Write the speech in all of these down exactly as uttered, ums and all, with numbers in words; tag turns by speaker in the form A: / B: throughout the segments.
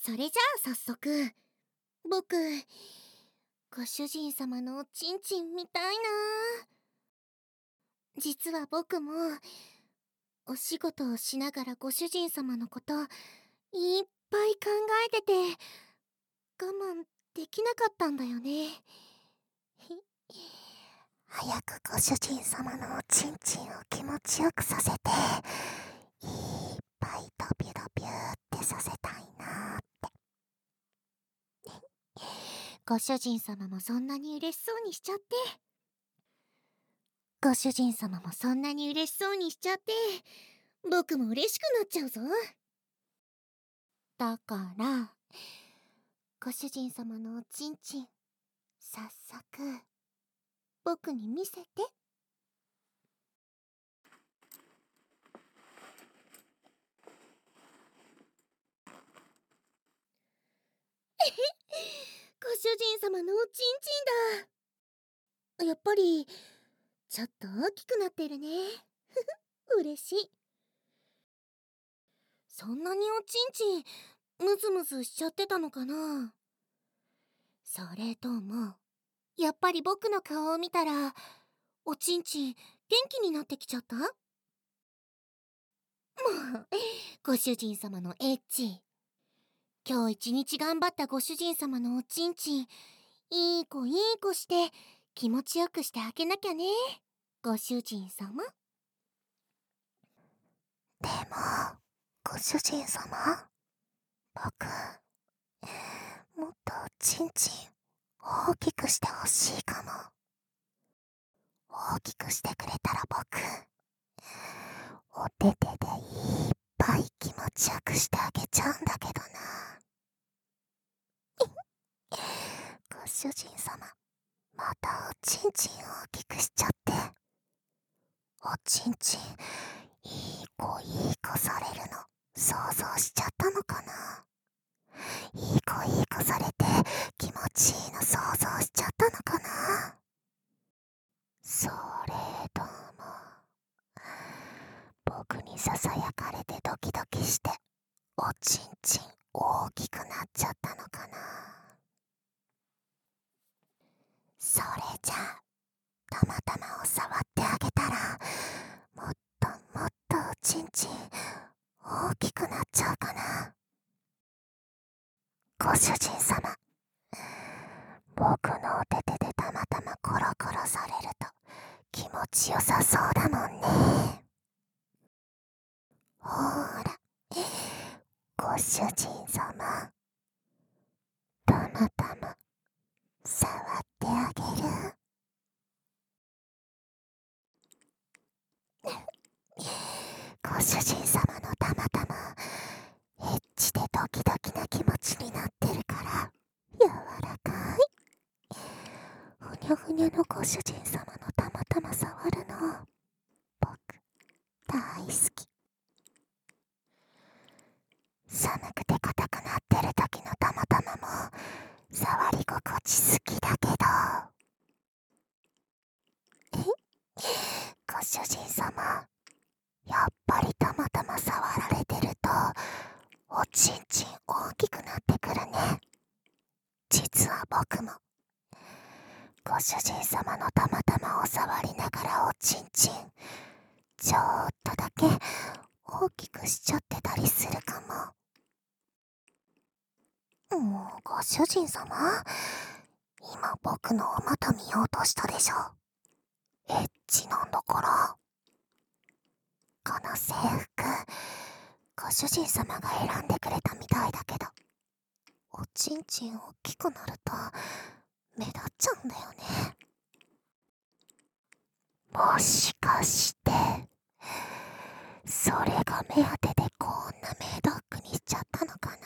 A: それじゃあ早速、僕、ご主人様のおちんちん見たいな。実は僕も、お仕事をしながらご主人様のこといっぱい考えてて、我慢できなかったんだよね。
B: 早くご主人様のおちんちんを気持ちよくさせて、いっぱいドビュドビューってさせたいなーって。
A: ご主人様もそんなに嬉しそうにしちゃって。ご主人様もそんなに嬉しそうにしちゃって、僕も嬉しくなっちゃうぞ。だから、ご主人様のおちんちん、早速、僕に見せて。ご主人様のおちんちんだ。やっぱり、ちょっと大きくなってるね。嬉しい。そんなにおちんちん、ムズムズしちゃってたのかな。それとも、やっぱり僕の顔を見たら、おちんちん、元気になってきちゃった？もう、ご主人様のエッチ。今日一日頑張ったご主人様のおちんちん、いい子いい子して気持ちよくしてあげなきゃね、ご主人様。
B: でも、ご主人様、僕、もっとおちんちん大きくしてほしいかも。大きくしてくれたら僕、お手手でいっぱい気持ちよくしてあげちゃうんだけどな。ご主人様、またおちんちん大きくしちゃって。おちんちん、いい子いい子されるの想像しちゃったのかな。いい子いい子されて気持ちいいの想像しちゃったのかな。それとも、僕にささやかれてドキドキしておちんちん大きくなっちゃったのかな。それじゃあ、たまたまを触ってあげたら、もっともっとおちんちん大きくなっちゃうかな。ご主人様、僕のお手手でたまたまコロコロされると気持ちよさそうだもんね。ほーら、ご主人様、たまたま触ってあげる。ご主人様のたまたまエッチでドキドキな気持ちになってるから柔らかいふにゃふにゃのご主人様のたまたま触るの僕大好き。寒くて硬くなってる時のたまたまも触り心地好きだけど、ご主人様、やっぱりたまたま触られてるとおちんちん大きくなってくるね。実は僕もご主人様のたまたまを触りながらおちんちんちょっとだけ大きくしちゃってたりするかも。もうご主人様、今僕のお股見ようとしたでしょ。エッチなんだから。この制服、ご主人様が選んでくれたみたいだけど、おちんちん大きくなると目立っちゃうんだよね。もしかしてそれが目当てでこんなメイド服にしちゃったのかな。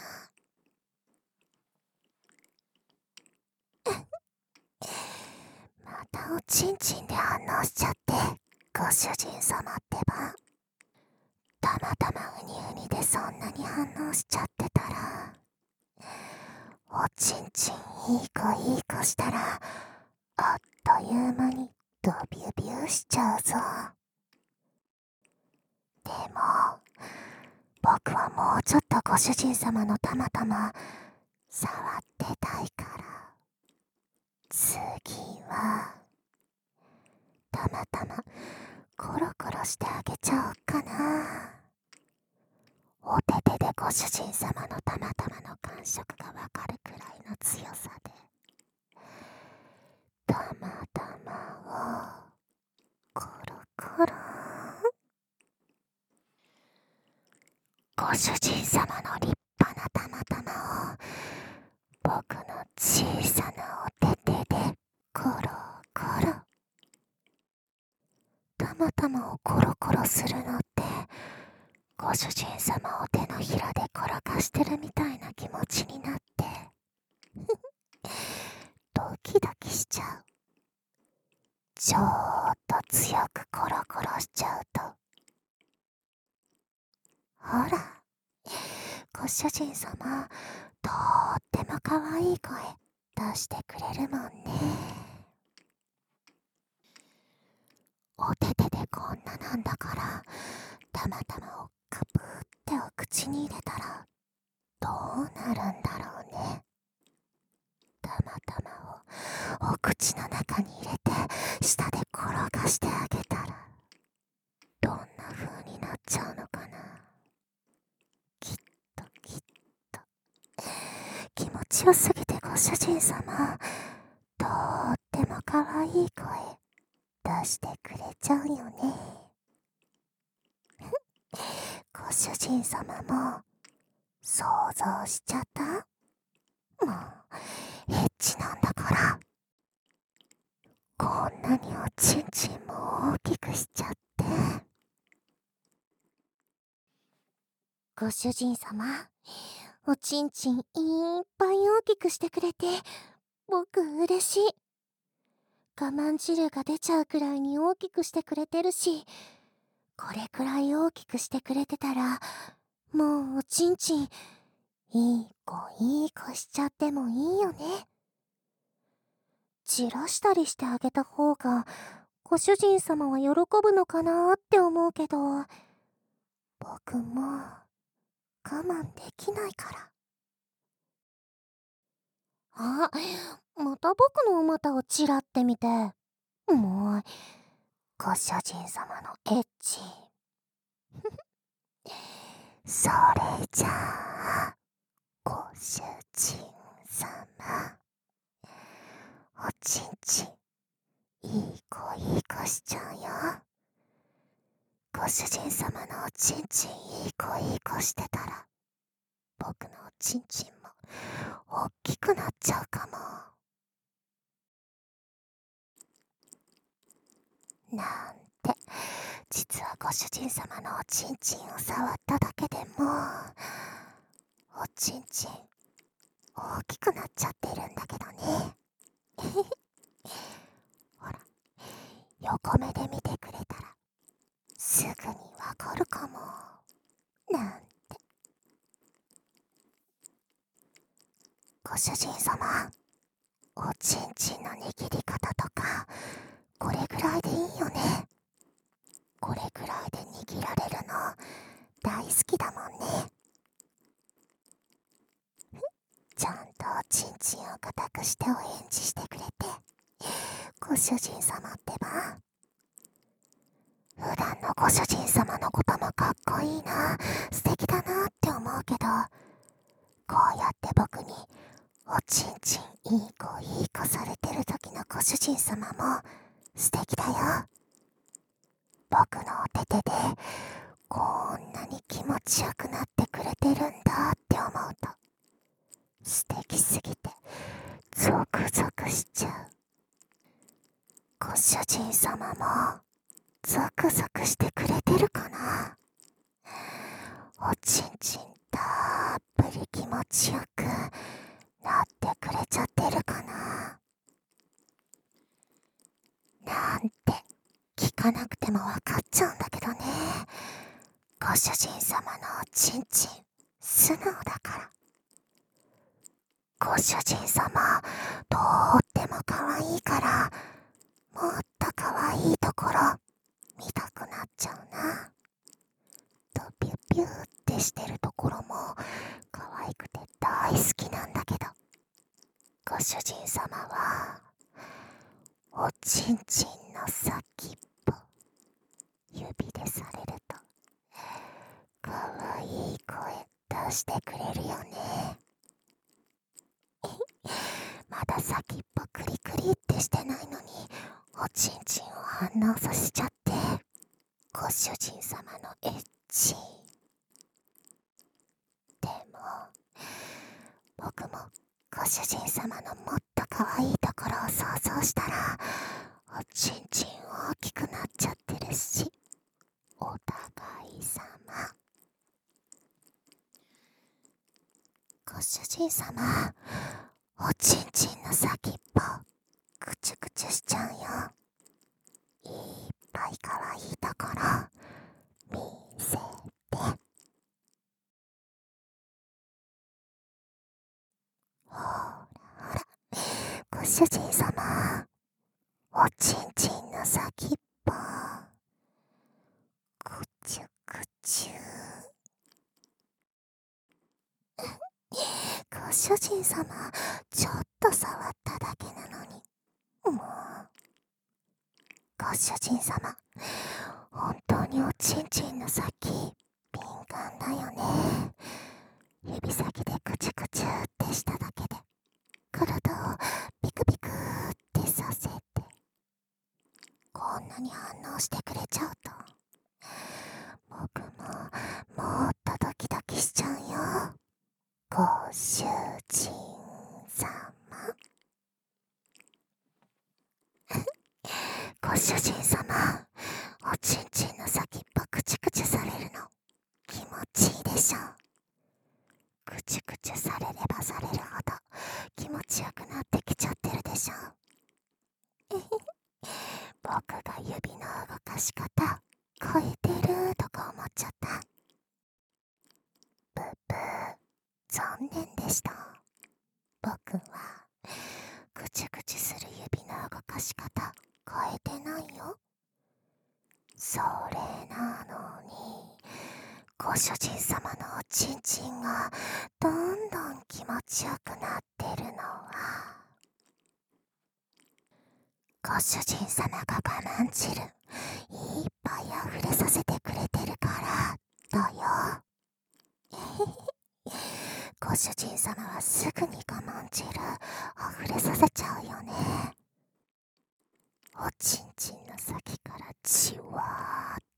B: またおちんちんで反応しちゃって、ご主人様ってば。たまたまウニウニでそんなに反応しちゃってたら、おちんちんいい子いい子したらあっという間にドビュビュしちゃうぞ。でも僕はもうちょっとご主人様のたまたま触ってたいから。次はたまたまコロコロしてあげちゃおっかな。お手手でご主人様のたまたまの感触がわかるくらいの強さで、たまたまをコロコロ。ご主人様の立派なたまたまを僕の小さなお手手でコロコロ。たまたまをコロコロするのってご主人様を手のひらで転がしてるみたいな気持ちになってドキドキしちゃう。ちょーっと強くコロコロしちゃうと、ほら、ご主人様とーっても可愛い声出してくれるもんね。お手手でこんななんだから、たまたまをカプってお口に入れたらどうなるんだろうね。たまたまをお口の中に入れて舌で転がしてあげたらどんな風になっちゃうのかな。きっときっと気持ちよすぎてご主人様とっても可愛い声出してくれちゃうよね。ご主人様も想像しちゃった？もうエッチなんだから。こんなにおちんちんも大きくしちゃって。
A: ご主人様、おちんちんいっぱい大きくしてくれて僕嬉しい。我慢汁が出ちゃうくらいに大きくしてくれてるし、これくらい大きくしてくれてたらもうおちんちんいい子いい子しちゃってもいいよね。散らしたりしてあげた方がご主人様は喜ぶのかなって思うけど、僕も我慢できないから。あ、また僕のお股をチラって見て。もう、ご主人様のエッチ。
B: それじゃあ、ご主人様、おちんちんいい子いい子しちゃうよ。ご主人様のおちんちんいい子いい子してたら、僕のおちんちんも大きくなっちゃうかも。なんて、実はご主人様のおちんちんを触っただけでもおちんちん大きくなっちゃってるんだけどね。ほら、横目で見てくれたらすぐにわかるかも。なんて。ご主人様、おちんちんの握り方とかこれぐらいでいいよね。これぐらいで握られるの大好きだもんね。ちゃんとおちんちんを固くしてお返事してくれて、ご主人様ってば。普段のご主人様のこともかっこいいな、素敵だなって思うけど、こうやって僕におちんちんいい子いい子されてる時のご主人様も素敵だよ。僕のお手手でこんなに気持ちよくなってくれてるんだって思うと素敵すぎてゾクゾクしちゃう。ご主人様もゾクゾクしてくれてるかな。おちんちんたっぷり気持ちよくなってくれちゃってるかな。なんて聞かなくてもわかっちゃうんだけどね。ご主人様のおちんちん素直だから。ご主人様とっても可愛いから、もっと可愛いところ見たくなっちゃうな。とピュピュってして主人様はおちんちんの先っぽ指でされるとかわいい声出してくれるよね。まだ先っぽクリクリってしてないのにおちんちんを反応させちゃってご主人様のエッチ。でも僕もご主人様のもっと可愛いところを想像したらおちんちん大きくなっちゃってるし、お互い様。ご主人様、おちんちんの先っぽぐちゅぐちゅしちゃうよ。いっぱい可愛いところ見せて。ほらほら、ご主人様、おちんちんの先っぽぐちゅぐちゅ。ご主人様、ちょっと触っただけなのに、もう。ご主人様、本当におちんちんの先敏感だよね。指先でクチュクチュってしただけで体をピクピクってさせて、こんなに反応してくれちゃうと僕ももっとドキドキしちゃうよ。ご主人様ご主人様、おちんちんの先っぽクチュクチュされるの気持ちいいでしょ。クチュクチュされればされるほど気持ちよくなってきちゃってるでしょ。僕が指の動かし方超えてるとか思っちゃった。ブブー、残念でした。僕はクチュクチュする指の動かし方変えてないよ。それなのにご主人様のおちんちんがどんどん気持ちよくなってるのはご主人様が我慢汁いっぱい溢れさせてくれてるからだよ。ご主人様はすぐに我慢汁溢れさせちゃうよね。おちんちんの先からじわーって。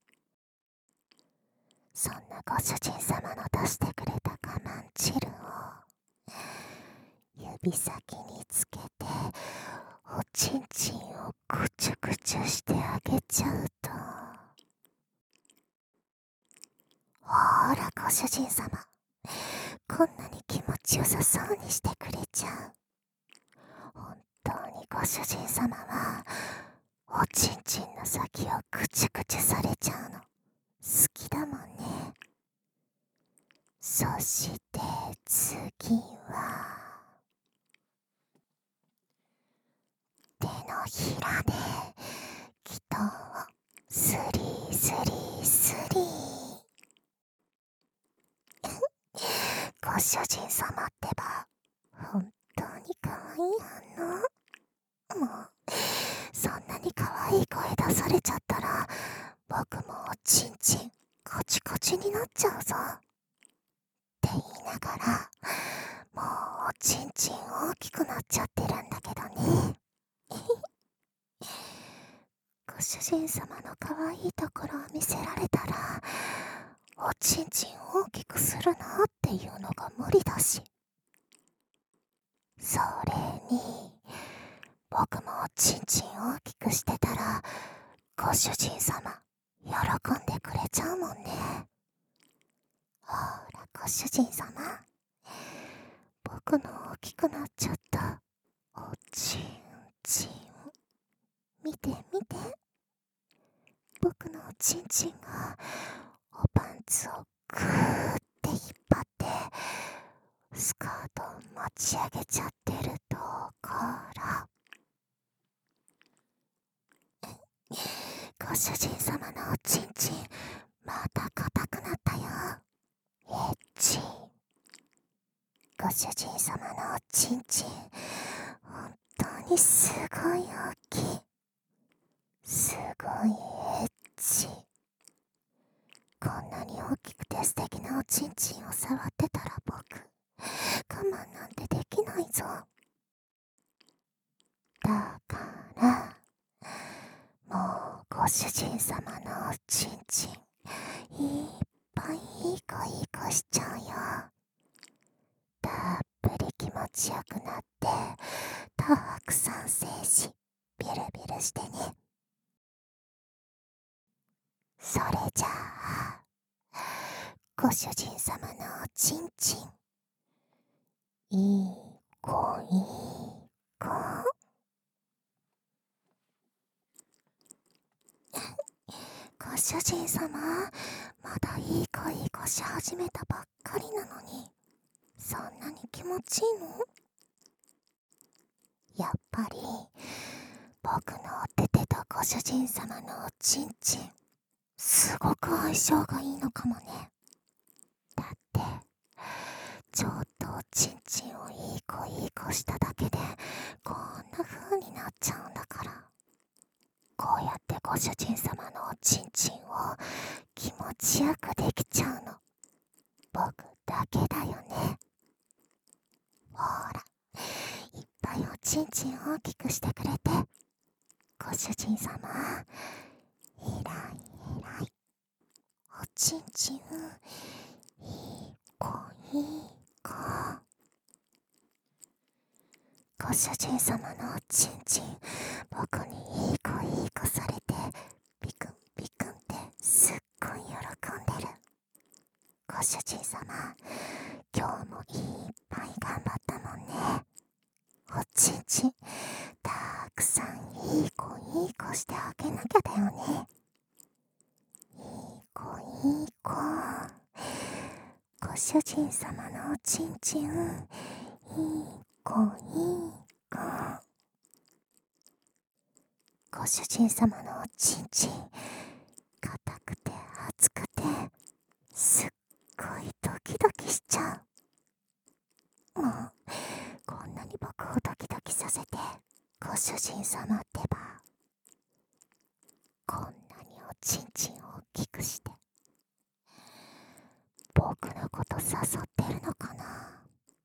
B: そんなご主人様の出してくれた我慢汁を指先につけておちんちんをぐちゅぐちゅしてあげちゃうと、ほらご主人様、こんなに気持ちよさそうにしてくれちゃう。本当にご主人様はおちんちんの先をぐちゅぐちゅされちゃうの好きだもんね。そして次は手のひらで気筒をスリースリースリー。ご主人様ってば本当に可愛い反応。もうそんなに可愛い声出されちゃったら僕もおちんちんコチコチになっちゃうぞって言いながらもうおちんちん大きくなっちゃってるんだけどね。ご主人様の可愛いところを見せられたらおちんちん大きくするなっていうのが無理だし、それに僕もおちんちん大きくしてたらご主人様喜んでくれちゃうもんね。ほらご主人様、僕の大きくなっちゃったおちんちん見て見て。僕のおちんちんがおパンツをグーって引っ張ってスカートを持ち上げちゃってるところ。ご主人様のおちんちんまた硬くなったよ。エッチ。ごご主人様のおちんちん、本当にすごい大きい。すごいエッチ。こんなに大きくて素敵なおちんちんを触ってたら僕、我慢なんてできないぞ。だから、もうご主人様のおちんちん、いっぱいいい子いい子しちゃうよ。たっぷり気持ちよくなって、たくさん精子、ビルビルしてね。それじゃあ、ご主人様のおちんちん、いい子いい子。ご主人様、まだいい子いい子し始めたばっかりなのに、そんなに気持ちいいの？やっぱり、僕のおててとご主人様のおちんちん、すごく相性がいいのかもね。だって、ちょっとおちんちんをいい子いい子しただけで、こんな風になっちゃうんだから。こうやってご主人様のおちんちんを気持ちよくできちゃうの、僕だけだよね。ほら、いっぱいおちんちん大きくしてくれて、ご主人様、えらいえらい。おちんちん、いい子いい子。ご主人様のおちんちん、僕にいい子いい子されて、ビクンビクンってすっごい喜んでる。ご主人様、今日もいっぱい頑張ったもんね。おちんちん、たくさんいい子いい子してあげなきゃだよね。いい子いい子。ご主人様のおちんちん、いい子いい子。ご主人様のおちんちん、硬くて熱くて、すっごいドキドキしちゃう。もう、こんなに僕をドキドキさせて、ご主人様ってば、こんなにおちんちんを大きくして、僕のこと誘ってるのかな。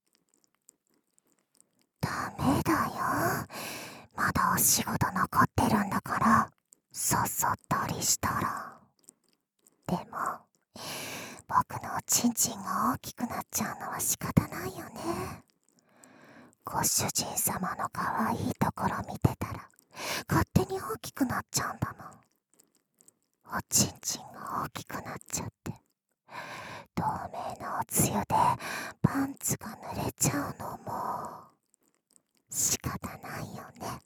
B: ダメだよ。まだお仕事残ってるんだから、誘ったりしたら。でも、僕のおちんちんが大きくなっちゃうのは仕方ないよね。ご主人様の可愛いところ見てたら、勝手に大きくなっちゃうんだもん。おちんちんが大きくなっちゃって、透明なおつゆでパンツが濡れちゃうのも仕方ないよね。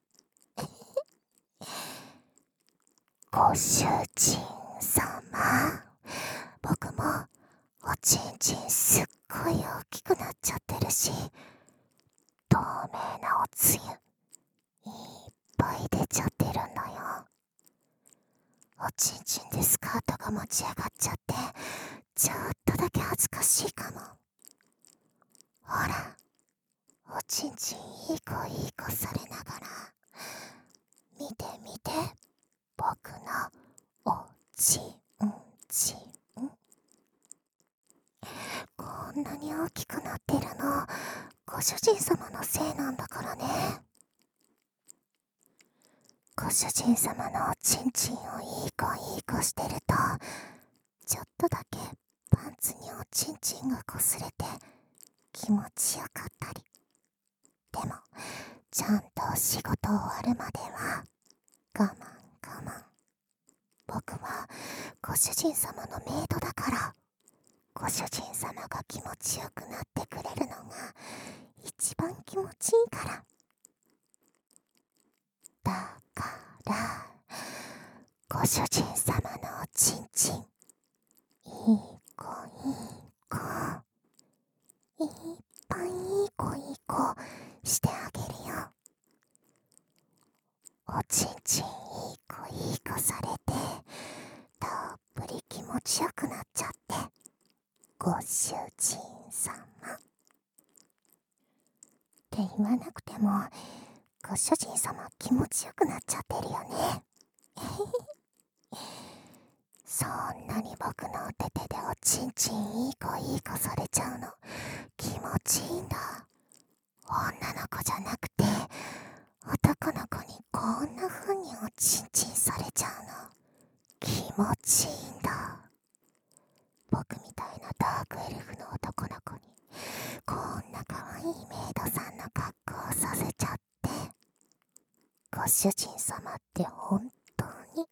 B: ご主人様、僕もおちんちんすっごい大きくなっちゃってるし、透明なおつゆいっぱい出ちゃってるんだよ。おちんちんでスカートが持ち上がっちゃって、ちょっとだけ恥ずかしいかも。ほら、おちんちんいい子いい子されながら、見て見て、僕のおちんちん。こんなに大きくなってるの、ご主人様のせいなんだからね。ご主人様のおちんちんをいい子いい子してると、ちょっとだけパンツにおちんちんがこすれて気持ちよかったり。でも、ちゃんとお仕事終わるまでは我慢我慢。僕はご主人様のメイドだから、ご主人様が気持ちよくなってくれるのが一番気持ちいいから。だから、ご主人様のおちんちん、いい子いい子、いっぱいいい子いい子してあげるよ。おちんちんいい子いい子されて、たっぷり気持ちよくなっちゃって、ご主人様。 って言わなくてもご主人様気持ちよくなっちゃってるよね。そんなに僕のお手手でおちんちんいい子いい子されちゃうの気持ちいいんだ。女の子じゃなくて男の子にこんな風におちんちんされちゃうの気持ちいいんだ。僕みたいなダークエルフの男の子にこんな可愛いメイドさんの格好をさせちゃって、ご主人様って本当に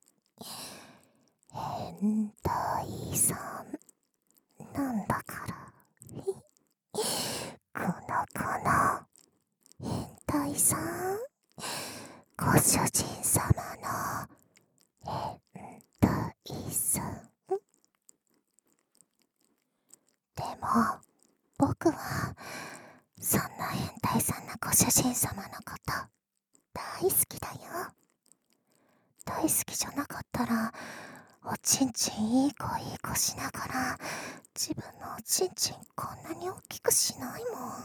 B: 変態さんなんだから。この子の変態さん、ご主人様の変態さん。でも僕はそんな変態さんなご主人様のこと大好きだよ。大好きじゃなかったらおちんちんいい子いい子しながら自分のおちんちんこんなに大きくしないもん。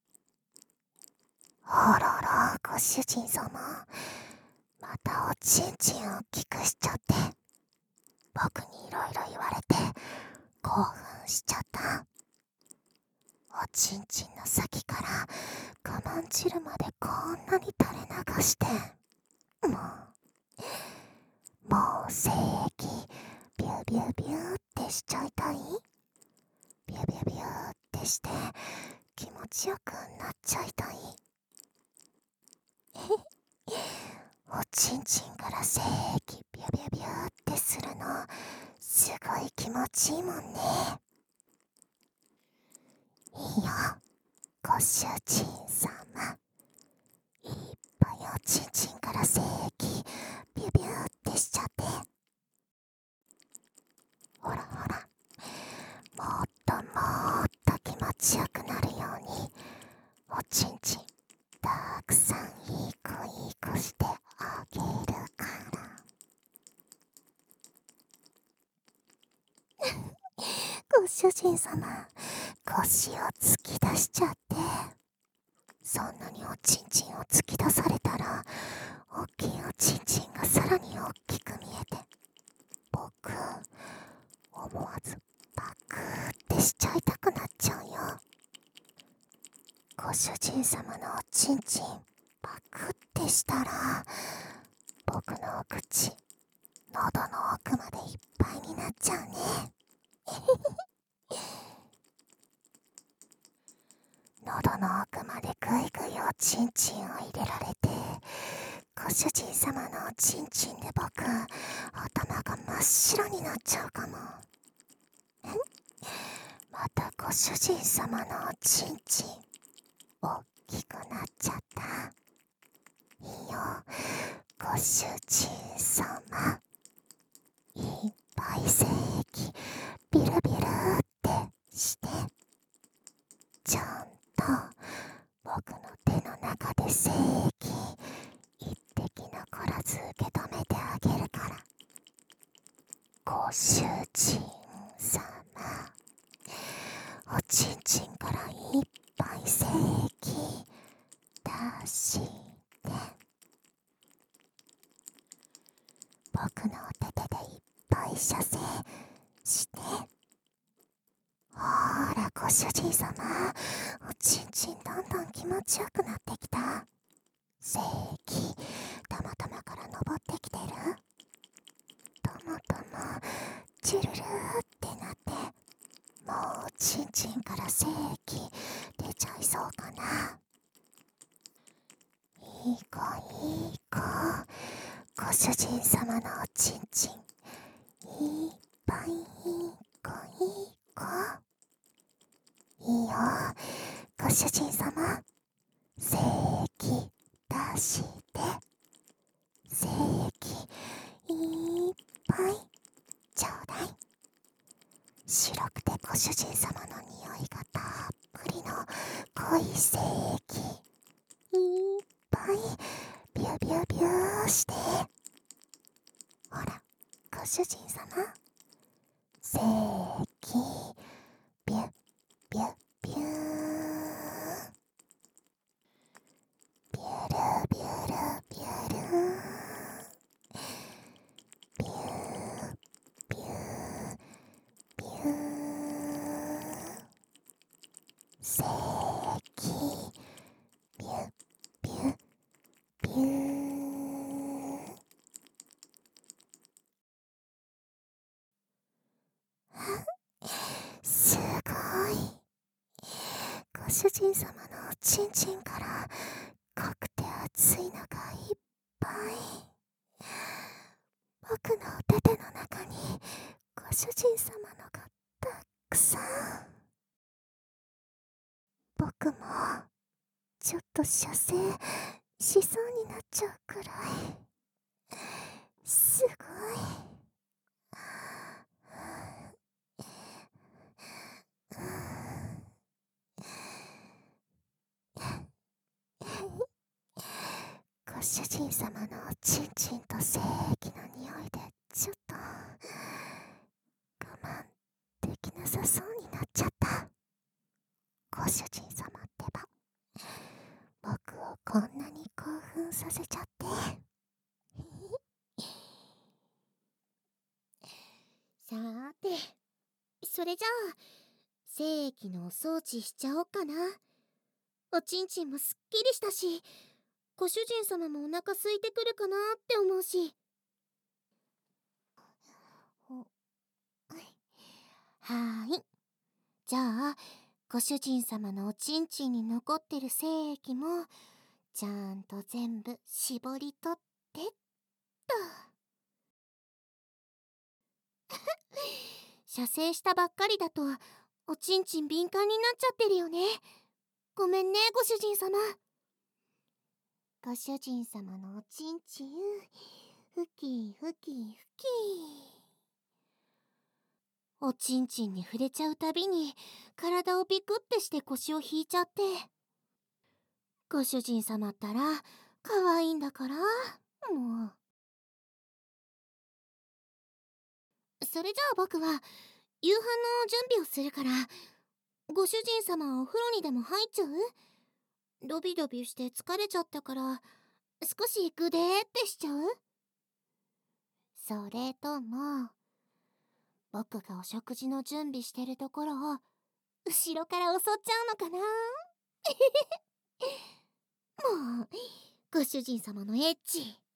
B: あららご主人様、またおちんちん大きくしちゃって僕にいろいろ言われて興奮しちゃった。おちんちんの先から我慢汁までこんなに垂れ流して、もうもう精液ビュービュービューってしちゃいたい。ビュービュービューってして気持ちよくなっちゃいたい。おちんちんから精液ビュービュービューってするのすごい気持ちいいもんね。いいよご主人様、いっぱいおちんちんから精液ビュービューってしちゃって、ほらほら、もっともっと気持ちよくなるようにおちんちんたくさんいい子いい子してあげるから。ご主人様、腰を突き出しちゃって、そんなにおちんちんを突き出されたら大きいおちんちんがさらに大きく見えて、僕思わずパクーってしちゃいたくなっちゃうよ。ご主人様のおちんちんパクってしたら僕のお口喉の奥までいっぱいになっちゃうね。喉の奥までぐいぐいおちんちんを入れられて、ご主人様のおちんちんで僕頭が真っ白になっちゃうかも。またご主人様のおちんちん大きくなっちゃった。いいよご主人様、いっぱい精液ビルビルってしてちゃんと僕の手の中で精液一滴残らず受け止めてあげるから。ご主人様、おちんちんからいっぱい精液出して僕のお手手でいっぱい射精して。ほーらご主人様、おちんちんどんどん気持ちよくなってきた。精液たまたまから登ってきてる。ともともチュルルーってなって、もうおちんちんから精液出ちゃいそうかな。いい子いい子、ご主人様のおちんちんいっぱいいい子いい子。いいよご主人様、精液出して精液いっぱいちょうだい。白くてご主人様の匂いがたっぷりの濃い精液いっぱいビュービュービューして。ほらご主人様、精液ビュッビュッビュー。 せーき、ビュッビュッビュー。すごい。ご主人様のおちんちんから濃くて熱いのがいっぱい。僕のお手手の中にご主人様のがたくさん。僕もちょっと射精しそうになっちゃうくらいすごい。ご主人様のおちんちんと精液の匂いでちょっと我慢できなさそうになっちゃった。ご主人様ってば僕をこんなに興奮させちゃって
A: さーて、それじゃあ精液のお掃除しちゃおうかな。おちんちんもすっきりしたし、ご主人様もお腹空いてくるかなって思うし。はーい。じゃあご主人様のおちんちんに残ってる精液もちゃんと全部絞り取ってっと。射精したばっかりだとおちんちん敏感になっちゃってるよね。ごめんね、ご主人様。ご主人様のおちんちん、ふきふきふき。おちんちんに触れちゃうたびに体をビクってして腰を引いちゃって。ご主人様ったら可愛いんだから、もう。それじゃあ僕は夕飯の準備をするから、ご主人様はお風呂にでも入っちゃう？ドビドビして疲れちゃったから少しグデーってしちゃう？それとも僕がお食事の準備してるところを後ろから襲っちゃうのかな？もうご主人様のエッチ